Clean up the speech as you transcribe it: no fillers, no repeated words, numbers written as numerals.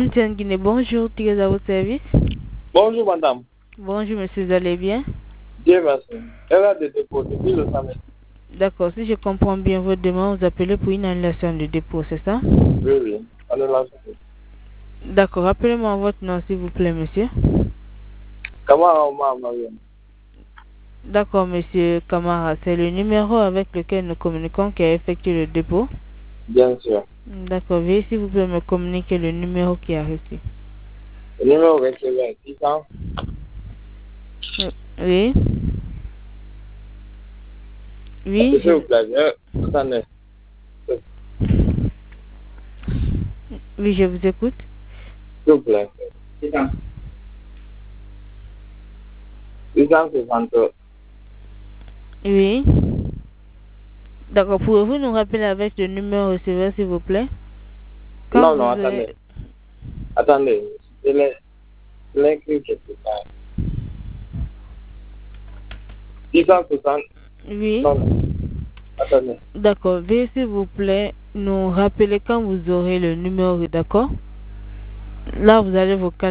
MTN Guinée, bonjour, Tigaz à votre service. Bonjour madame. Bonjour monsieur, vous allez bien? Dieu merci. Elle a des dépôts depuis le samedi. D'accord, si je comprends bien votre demande, vous appelez pour une annulation de dépôt, c'est ça? Oui. Annulation. D'accord, rappelez-moi votre nom s'il vous plaît monsieur. Comment on m'a marié? D'accord monsieur Kamara, c'est le numéro avec lequel nous communiquons qui a effectué le dépôt? Bien sûr. D'accord, veuillez s'il vous plaît me communiquer le numéro qui a reçu. Le numéro reçu est 600. Oui. Oui, S'il vous plaît, attendez. Oui, je vous écoute. S'il vous plaît. 600. 660. Oui. D'accord, pouvez-vous nous rappeler avec le numéro receveur s'il vous plaît? Quand Non, vous attendez. aurez... Attendez. Je l'ai écrit quelque part. 660. Oui. Non. Attendez. D'accord, veuillez s'il vous plaît nous rappeler quand vous aurez le numéro, d'accord? Là, vous allez vous calmer.